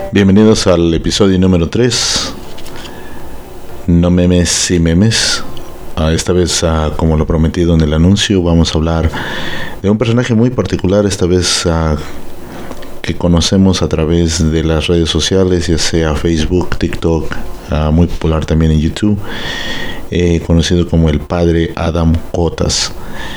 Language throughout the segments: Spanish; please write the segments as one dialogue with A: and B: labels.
A: Bienvenidos al episodio número 3, No memes y memes. Esta vez, como lo prometido en el anuncio, vamos a hablar de un personaje muy particular, esta vez que conocemos a través de las redes sociales, ya sea Facebook, TikTok, muy popular también en YouTube, conocido como el padre Adam Kotas.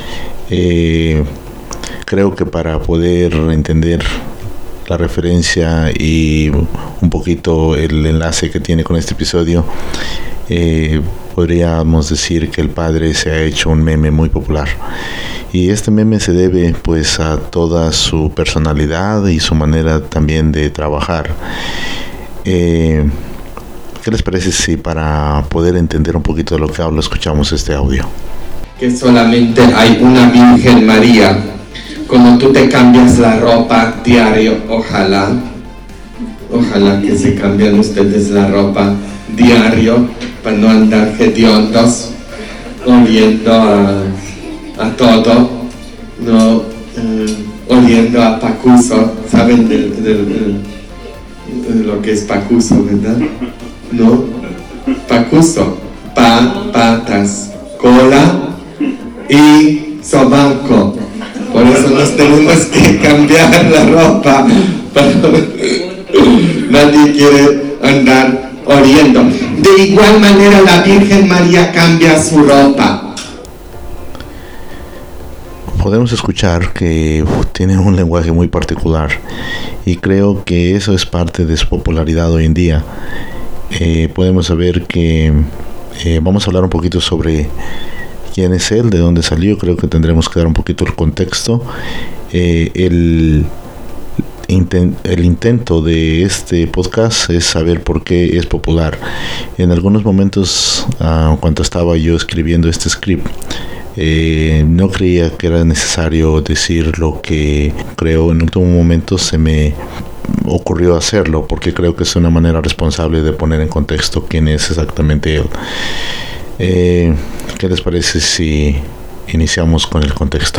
A: Creo que para poder entender la referencia y un poquito el enlace que tiene con este episodio, podríamos decir que el padre se ha hecho un meme muy popular, y este meme se debe pues a toda su personalidad y su manera también de trabajar. ¿Qué les parece si para poder entender un poquito de lo que hablo escuchamos este audio?
B: Que solamente hay una Virgen María. Cuando tú te cambias la ropa diario, ojalá que se cambien ustedes la ropa diario para no andar hediondos, oliendo a todo, no oliendo a pacuso. ¿Saben de lo que es pacuso, verdad? ¿No? Pacuso, patas, cola y sobaco. Por eso nos tenemos que cambiar la ropa. Nadie quiere andar oliendo. De igual manera la Virgen María cambia su ropa.
A: Podemos escuchar que tiene un lenguaje muy particular, y creo que eso es parte de su popularidad hoy en día. Podemos saber que vamos a hablar un poquito sobre quién es él, de dónde salió. Creo que tendremos que dar un poquito el contexto. El intento de este podcast es saber por qué es popular. En algunos momentos, cuando estaba yo escribiendo este script, no creía que era necesario decir lo que creo. En último momento se me ocurrió hacerlo, porque creo que es una manera responsable de poner en contexto quién es exactamente él. ¿Qué les parece si iniciamos con el contexto?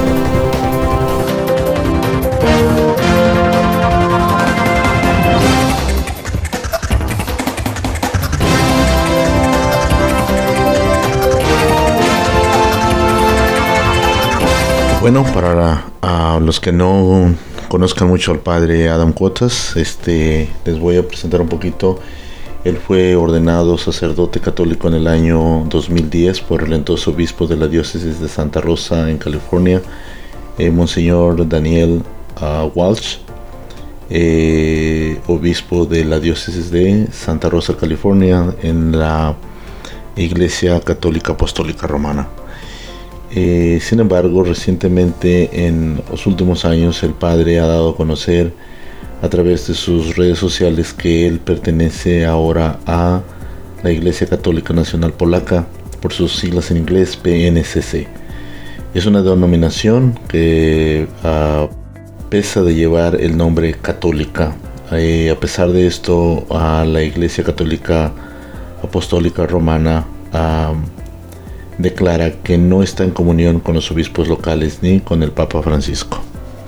A: Bueno, para los que no conozcan mucho al padre Adam Kotas, les voy a presentar un poquito. Él fue ordenado sacerdote católico en el año 2010 por el entonces obispo de la diócesis de Santa Rosa en California, Monseñor Daniel Walsh, obispo de la diócesis de Santa Rosa, California, en la Iglesia Católica Apostólica Romana. Sin embargo, recientemente, en los últimos años, el padre ha dado a conocer a través de sus redes sociales que él pertenece ahora a la Iglesia Católica Nacional Polaca, por sus siglas en inglés, PNCC. Es una denominación que pesa de llevar el nombre católica. A pesar de esto, la Iglesia Católica Apostólica Romana declara que no está en comunión con los obispos locales ni con el Papa Francisco.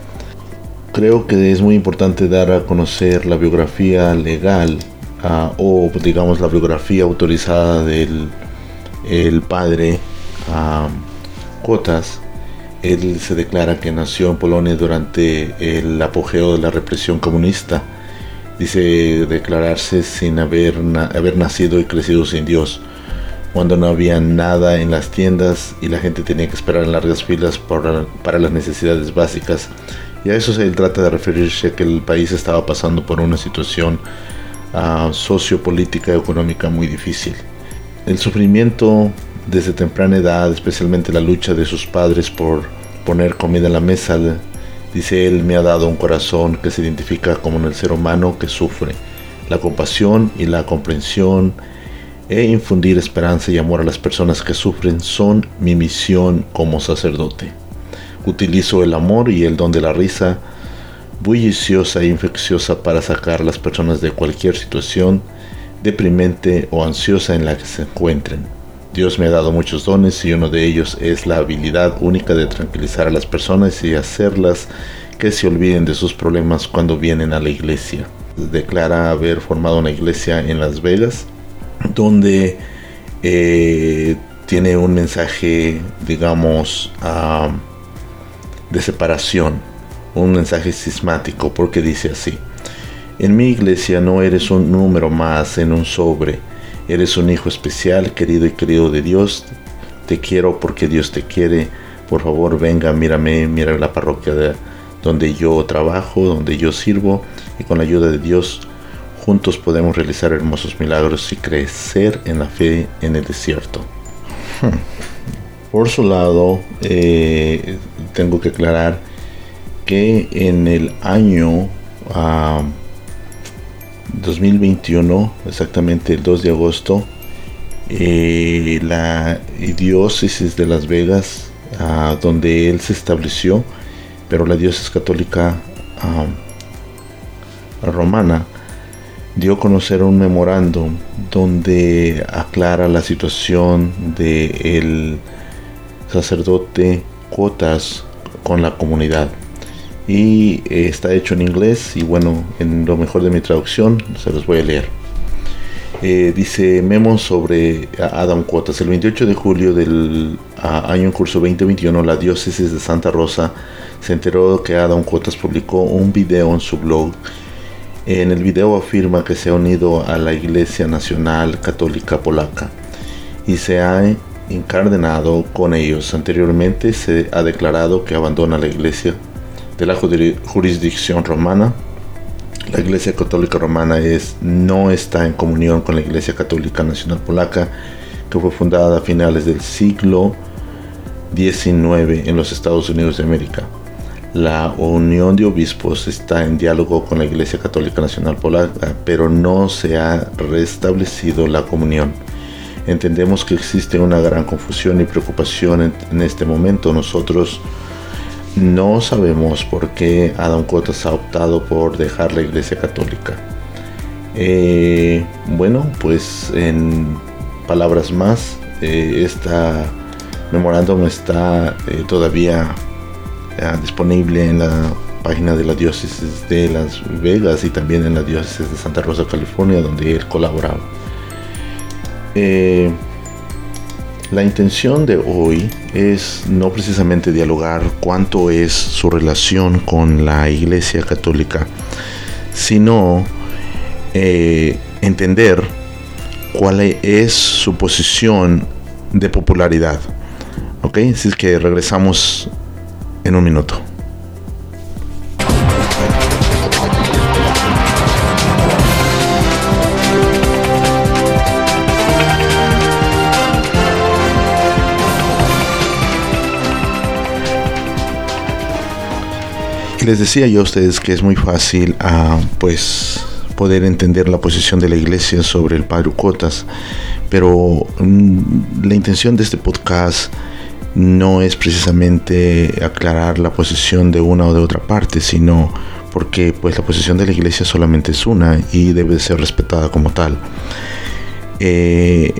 A: Creo que es muy importante dar a conocer la biografía legal, o digamos la biografía autorizada del padre Kotas. Él se declara que nació en Polonia durante el apogeo de la represión comunista. Dice declararse sin haber nacido y crecido sin Dios, cuando no había nada en las tiendas y la gente tenía que esperar en largas filas para las necesidades básicas. Y a eso él trata de referirse, que el país estaba pasando por una situación sociopolítica y económica muy difícil. El sufrimiento desde temprana edad, especialmente la lucha de sus padres por poner comida en la mesa, dice él, me ha dado un corazón que se identifica como en el ser humano que sufre. La compasión y la comprensión e infundir esperanza y amor a las personas que sufren son mi misión como sacerdote. Utilizo el amor y el don de la risa bulliciosa e infecciosa para sacar a las personas de cualquier situación deprimente o ansiosa en la que se encuentren. Dios me ha dado muchos dones, y uno de ellos es la habilidad única de tranquilizar a las personas y hacerlas que se olviden de sus problemas cuando vienen a la iglesia. declara haber formado una iglesia en Las Vegas, donde tiene un mensaje, digamos, de separación, un mensaje cismático, porque dice así: en mi iglesia no eres un número más en un sobre, eres un hijo especial, querido y querido de Dios. Te quiero porque Dios te quiere. Por favor, venga, mírame, mira la parroquia donde yo trabajo, donde yo sirvo, y con la ayuda de Dios juntos podemos realizar hermosos milagros y crecer en la fe en el desierto. Por su lado, tengo que aclarar que en el año 2021, exactamente el 2 de agosto, la diócesis de Las Vegas, donde él se estableció, pero la diócesis católica romana, dio a conocer un memorándum donde aclara la situación del sacerdote Cotas con la comunidad, y está hecho en inglés, y bueno, en lo mejor de mi traducción se los voy a leer. Dice: memo sobre Adam Cotas. El 28 de julio del año en curso 2021, la diócesis de Santa Rosa se enteró que Adam Cotas publicó un video en su blog. En el video afirma que se ha unido a la Iglesia Nacional Católica Polaca y se ha encardenado con ellos. Anteriormente se ha declarado que abandona la Iglesia de la jurisdicción romana. La Iglesia Católica Romana no está en comunión con la Iglesia Católica Nacional Polaca, que fue fundada a finales del siglo XIX en los Estados Unidos de América. La Unión de Obispos está en diálogo con la Iglesia Católica Nacional Polaca, pero no se ha restablecido la comunión. Entendemos que existe una gran confusión y preocupación en este momento. Nosotros no sabemos por qué Adam Cotas ha optado por dejar la Iglesia Católica. Bueno, pues en palabras más, esta memorándum está todavía disponible en la página de la diócesis de Las Vegas y también en la diócesis de Santa Rosa, California, donde él colaboraba. La intención de hoy es no precisamente dialogar cuánto es su relación con la Iglesia Católica, sino entender cuál es su posición de popularidad. ¿Ok? Así es que regresamos en un minuto. Y les decía yo a ustedes que es muy fácil pues poder entender la posición de la Iglesia sobre el padre Cotas, pero la intención de este podcast no es precisamente aclarar la posición de una o de otra parte, sino porque pues la posición de la Iglesia solamente es una y debe ser respetada como tal. Él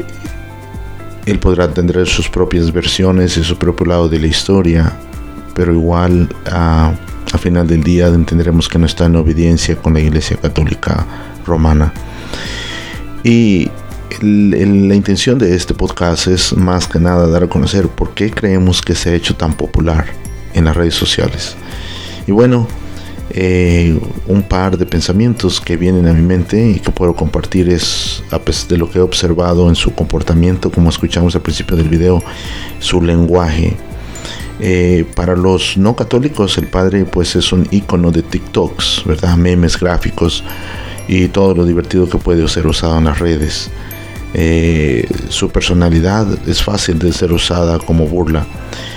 A: podrá tener sus propias versiones y su propio lado de la historia, pero igual a final del día entenderemos que no está en obediencia con la Iglesia Católica Romana. Y la intención de este podcast es más que nada dar a conocer por qué creemos que se ha hecho tan popular en las redes sociales. Y bueno, un par de pensamientos que vienen a mi mente y que puedo compartir es, a pesar de lo que he observado en su comportamiento, como escuchamos al principio del video, su lenguaje. Para los no católicos, el padre pues es un icono de TikToks, ¿verdad? Memes, gráficos y todo lo divertido que puede ser usado en las redes. Su personalidad es fácil de ser usada como burla.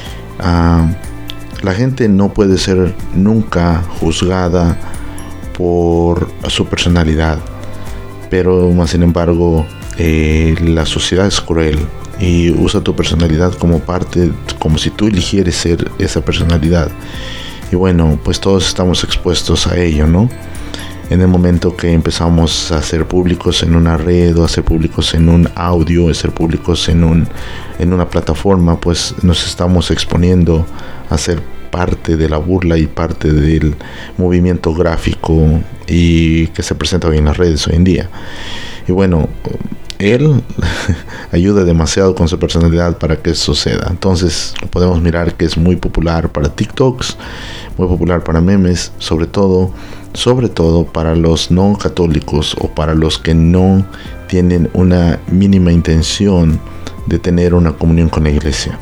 A: La gente no puede ser nunca juzgada por su personalidad, pero más sin embargo la sociedad es cruel y usa tu personalidad como parte, como si tú eligieras ser esa personalidad. Y bueno, pues todos estamos expuestos a ello, ¿no? En el momento que empezamos a ser públicos en una red, o a ser públicos en un audio, a ser públicos en una plataforma, pues nos estamos exponiendo a ser parte de la burla y parte del movimiento gráfico y que se presenta hoy en las redes hoy en día. Y bueno, él ayuda demasiado con su personalidad para que eso suceda. Entonces podemos mirar que es muy popular para TikToks, muy popular para memes, sobre todo para los no católicos o para los que no tienen una mínima intención de tener una comunión con la iglesia.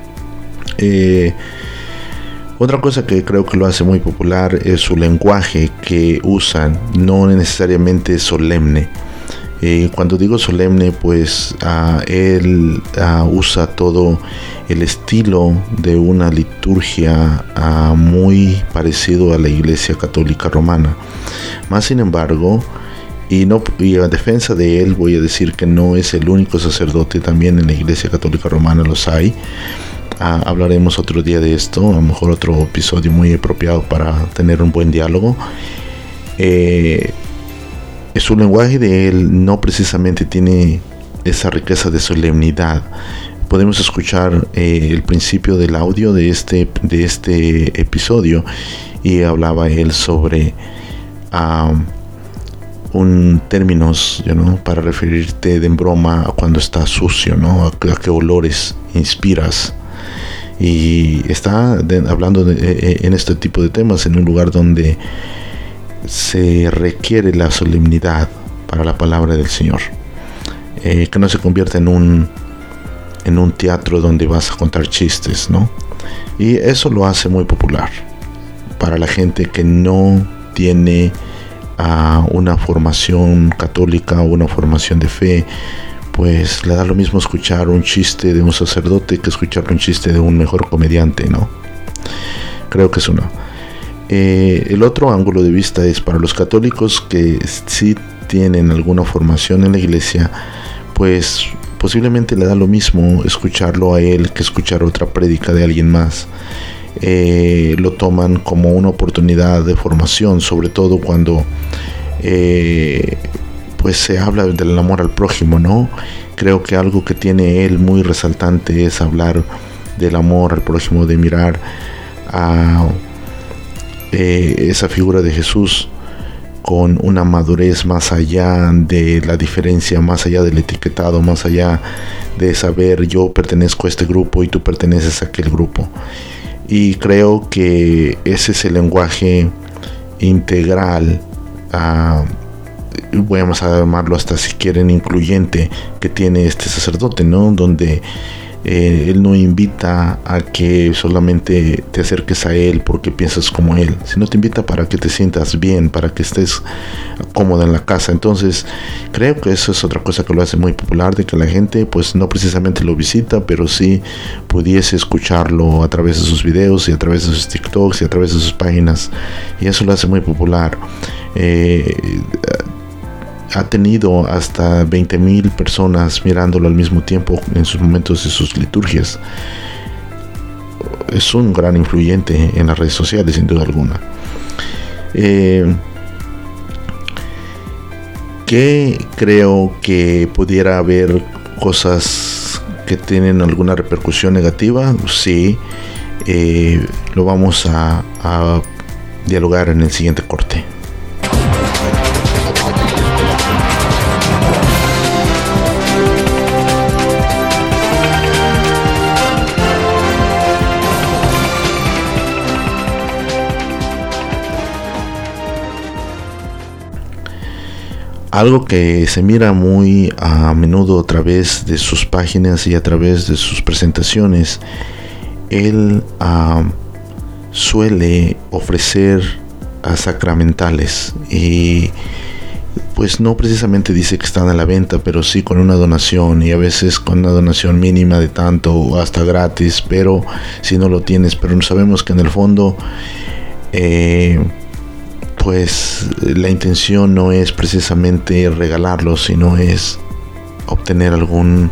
A: Otra cosa que creo que lo hace muy popular es su lenguaje que usan, no necesariamente solemne. Cuando digo solemne, pues él usa todo el estilo de una liturgia muy parecido a la Iglesia Católica Romana. Más sin embargo, y a defensa de él voy a decir que no es el único sacerdote, también en la Iglesia Católica Romana los hay. Hablaremos otro día de esto, a lo mejor otro episodio muy apropiado para tener un buen diálogo. Su lenguaje de él no precisamente tiene esa riqueza de solemnidad. Podemos escuchar el principio del audio de este episodio, y hablaba él sobre términos, para referirte de en broma a cuando estás sucio, ¿no? A qué olores inspiras. Y está hablando en este tipo de temas en un lugar donde se requiere la solemnidad para la palabra del Señor, que no se convierta en un teatro donde vas a contar chistes, ¿no? Y eso lo hace muy popular para la gente que no tiene una formación católica o una formación de fe. Pues le da lo mismo escuchar un chiste de un sacerdote que escuchar un chiste de un mejor comediante, ¿no? Creo que es uno. El otro ángulo de vista es para los católicos que sí tienen alguna formación en la iglesia, pues posiblemente le da lo mismo escucharlo a él que escuchar otra prédica de alguien más. Lo toman como una oportunidad de formación, sobre todo cuando pues se habla del amor al prójimo, ¿no? Creo que algo que tiene él muy resaltante es hablar del amor al prójimo, de mirar a esa figura de Jesús con una madurez más allá de la diferencia, más allá del etiquetado, más allá de saber yo pertenezco a este grupo y tú perteneces a aquel grupo. Y creo que ese es el lenguaje integral, vamos a llamarlo hasta si quieren incluyente, que tiene este sacerdote, ¿no? Donde él no invita a que solamente te acerques a él porque piensas como él, sino te invita para que te sientas bien, para que estés cómodo en la casa. Entonces creo que eso es otra cosa que lo hace muy popular, de que la gente pues no precisamente lo visita, pero sí pudiese escucharlo a través de sus videos y a través de sus TikToks y a través de sus páginas, y eso lo hace muy popular. Ha tenido hasta 20,000 personas mirándolo al mismo tiempo en sus momentos de sus liturgias. Es un gran influyente en las redes sociales, sin duda alguna. Que creo que pudiera haber cosas que tienen alguna repercusión negativa. Sí, lo vamos a dialogar en el siguiente corte. Algo que se mira muy a menudo a través de sus páginas y a través de sus presentaciones, él suele ofrecer sacramentales, y pues no precisamente dice que están a la venta, pero sí con una donación, y a veces con una donación mínima de tanto o hasta gratis, pero si no lo tienes, pero sabemos que en el fondo pues la intención no es precisamente regalarlo, sino es obtener algún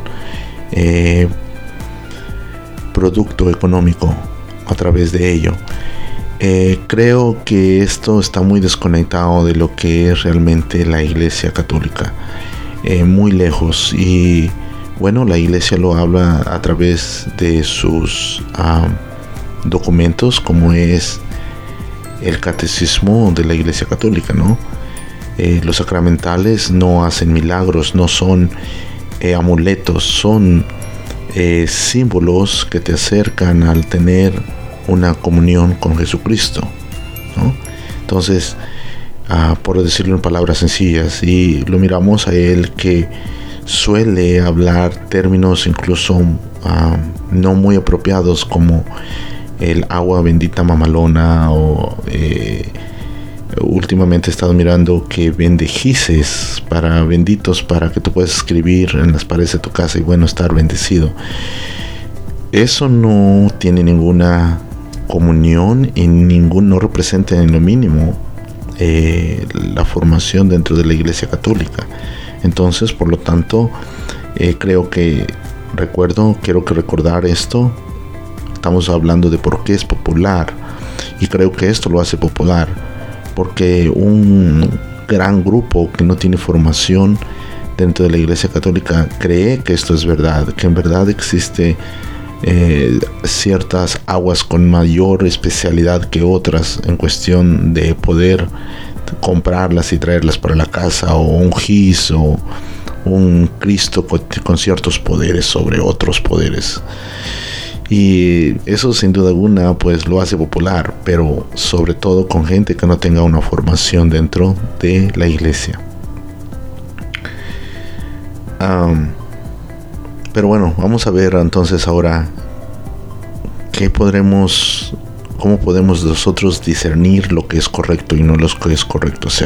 A: producto económico a través de ello. Creo que esto está muy desconectado de lo que es realmente la Iglesia Católica, muy lejos. Y bueno, la Iglesia lo habla a través de sus documentos, como es el catecismo de la Iglesia Católica, ¿no? Los sacramentales no hacen milagros, no son amuletos, son símbolos que te acercan al tener una comunión con Jesucristo, ¿no? Entonces, por decirlo en palabras sencillas, y lo miramos a él que suele hablar términos incluso no muy apropiados, como el agua bendita mamalona, o últimamente he estado mirando que vende gises benditos para que tú puedas escribir en las paredes de tu casa y bueno, estar bendecido. Eso no tiene ninguna comunión y no representa en lo mínimo la formación dentro de la Iglesia Católica. Entonces, por lo tanto, quiero que recordar esto. Estamos hablando de por qué es popular, y creo que esto lo hace popular porque un gran grupo que no tiene formación dentro de la Iglesia Católica cree que esto es verdad, que en verdad existe ciertas aguas con mayor especialidad que otras en cuestión de poder comprarlas y traerlas para la casa, o un gis o un Cristo con ciertos poderes sobre otros poderes. Y eso sin duda alguna pues lo hace popular, pero sobre todo con gente que no tenga una formación dentro de la iglesia. Pero bueno, vamos a ver entonces ahora cómo podemos nosotros discernir lo que es correcto y no lo que es correcto hacer.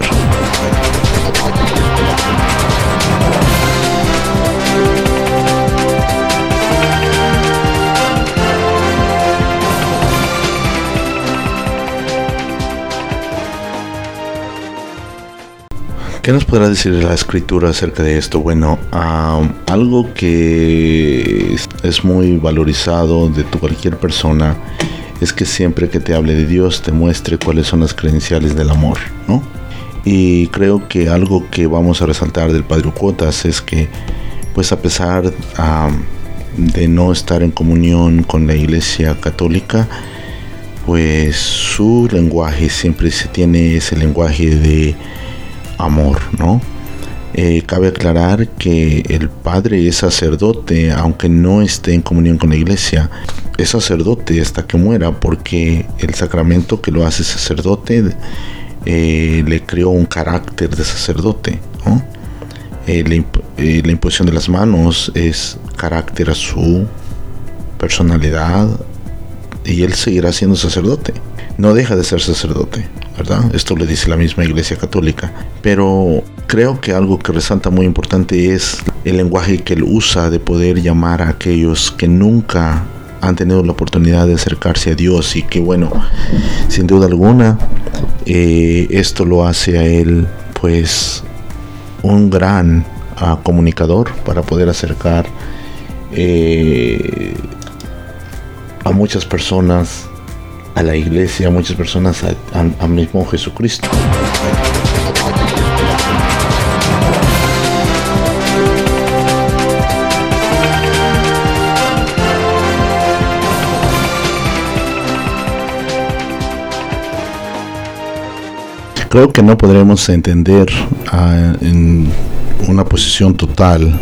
A: ¿Qué nos podrá decir la Escritura acerca de esto? Bueno, algo que es muy valorizado de cualquier persona es que siempre que te hable de Dios te muestre cuáles son las credenciales del amor, ¿no? Y creo que algo que vamos a resaltar del Padre Cuotas es que, pues a pesar de no estar en comunión con la Iglesia Católica, pues su lenguaje siempre se tiene ese lenguaje de amor, ¿no? Cabe aclarar que el padre es sacerdote, aunque no esté en comunión con la iglesia, es sacerdote hasta que muera, porque el sacramento que lo hace sacerdote le creó un carácter de sacerdote, ¿no? La imposición de las manos es carácter a su personalidad, y él seguirá siendo sacerdote, no deja de ser sacerdote, ¿verdad? Esto le dice la misma Iglesia Católica. Pero creo que algo que resalta muy importante es el lenguaje que él usa de poder llamar a aquellos que nunca han tenido la oportunidad de acercarse a Dios, y que bueno, sin duda alguna esto lo hace a él pues un gran comunicador para poder acercar a muchas personas a la iglesia, a muchas personas a mismo Jesucristo. Creo que no podremos entender en una posición total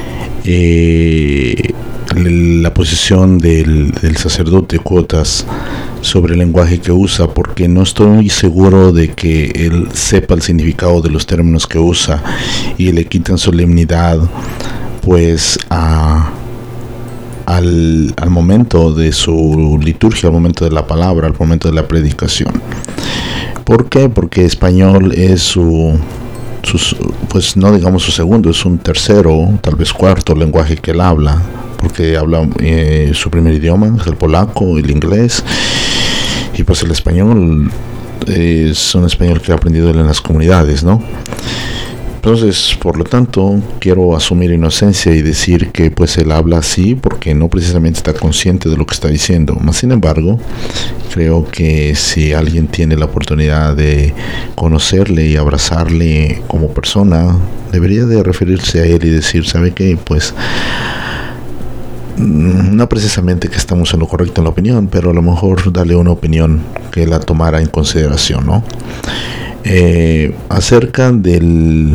A: la posición del sacerdote Cuotas sobre el lenguaje que usa, porque no estoy seguro de que él sepa el significado de los términos que usa y le quitan solemnidad pues al momento de su liturgia, al momento de la palabra, al momento de la predicación. ¿Por qué? Porque español es pues no digamos su segundo, es un tercero, tal vez cuarto lenguaje que él habla, porque habla su primer idioma es el polaco, el inglés, y pues el español es un español que ha aprendido él en las comunidades, ¿no? Entonces, por lo tanto, quiero asumir inocencia y decir que pues él habla así porque no precisamente está consciente de lo que está diciendo. Mas, sin embargo, creo que si alguien tiene la oportunidad de conocerle y abrazarle como persona, debería de referirse a él y decir, ¿sabe qué? Pues no precisamente que estamos en lo correcto en la opinión, pero a lo mejor darle una opinión que la tomara en consideración, ¿no? acerca del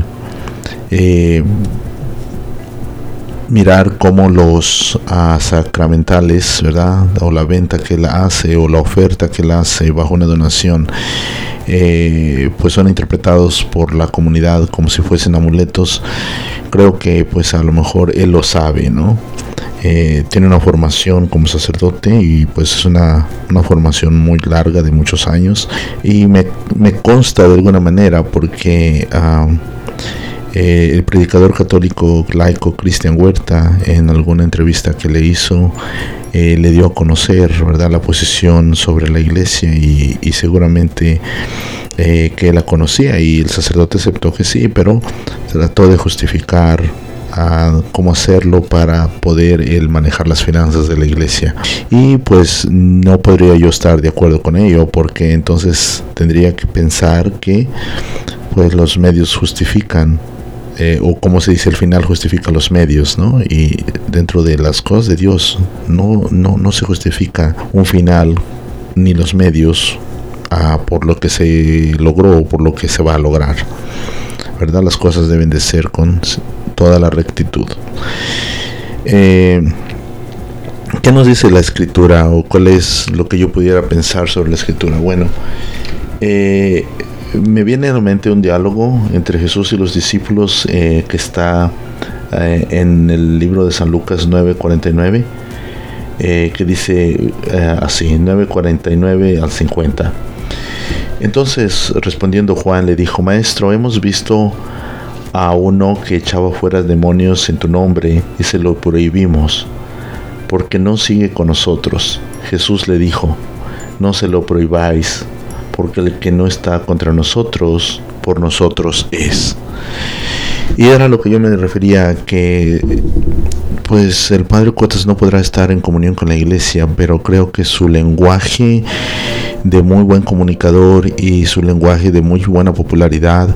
A: mirar cómo los sacramentales, ¿verdad? O la venta que él hace o la oferta que él hace bajo una donación, pues son interpretados por la comunidad como si fuesen amuletos. Creo que pues a lo mejor él lo sabe, ¿no? Tiene una formación como sacerdote y pues es una formación muy larga de muchos años, y me consta de alguna manera porque el predicador católico laico Cristian Huerta, en alguna entrevista que le hizo, le dio a conocer, ¿verdad?, la posición sobre la iglesia, y seguramente que la conocía, y el sacerdote aceptó que sí, pero trató de justificar cómo hacerlo para poder él manejar las finanzas de la iglesia. Y pues no podría yo estar de acuerdo con ello, porque entonces tendría que pensar que pues los medios justifican, o como se dice, el final justifica los medios, ¿no? Y dentro de las cosas de Dios no se justifica un final ni los medios por lo que se logró o por lo que se va a lograr, ¿verdad? Las cosas deben de ser con toda la rectitud. ¿Qué nos dice la Escritura, o cuál es lo que yo pudiera pensar sobre la Escritura? Bueno, me viene a la mente un diálogo entre Jesús y los discípulos que está en el libro de San Lucas 9:49, que dice así, 9:49 al 50. Entonces, respondiendo Juan, le dijo: Maestro, hemos visto a uno que echaba fuera demonios en tu nombre y se lo prohibimos, porque no sigue con nosotros. Jesús le dijo: No se lo prohibáis, porque el que no está contra nosotros, por nosotros es. Y era lo que yo me refería, que pues el padre Cuotas no podrá estar en comunión con la iglesia, pero creo que su lenguaje de muy buen comunicador y su lenguaje de muy buena popularidad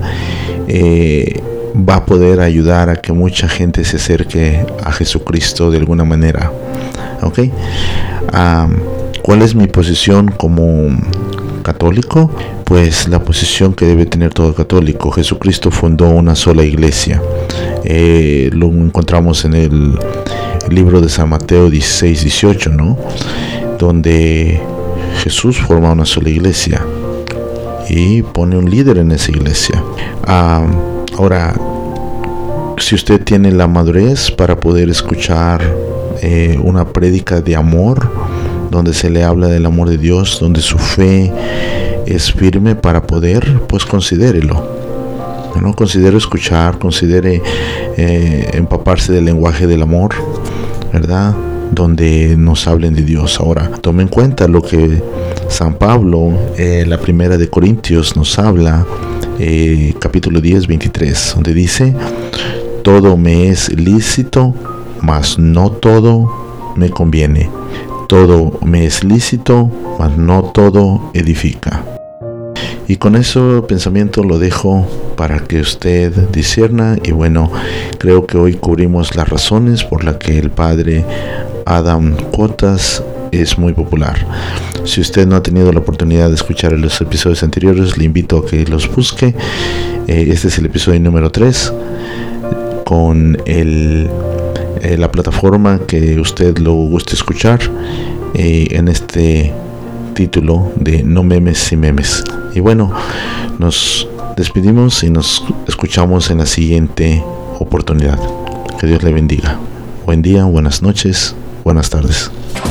A: va a poder ayudar a que mucha gente se acerque a Jesucristo de alguna manera. ¿Ok? ¿Cuál es mi posición como católico? Pues la posición que debe tener todo católico. Jesucristo fundó una sola iglesia. Lo encontramos en el libro de San Mateo 16-18, ¿no? Donde Jesús forma una sola iglesia y pone un líder en esa iglesia. Ahora, si usted tiene la madurez para poder escuchar una prédica de amor, donde se le habla del amor de Dios, donde su fe es firme para poder, pues considérelo. ¿No? Considere escuchar, considere empaparse del lenguaje del amor, ¿verdad?, donde nos hablen de Dios. Ahora, tome en cuenta lo que San Pablo, la primera de Corintios, nos habla, capítulo 10, 23, donde dice: todo me es lícito, mas no todo me conviene. Todo me es lícito, mas no todo edifica. Y con ese pensamiento lo dejo para que usted discierna. Y bueno, creo que hoy cubrimos las razones por las que el padre Adam Cuotas es muy popular. Si usted no ha tenido la oportunidad de escuchar los episodios anteriores, le invito a que los busque. Este es el episodio número 3 con la plataforma que usted lo guste escuchar, en este título de No memes y memes. Y bueno, nos despedimos y nos escuchamos en la siguiente oportunidad. Que Dios le bendiga. Buen día, buenas noches, buenas tardes.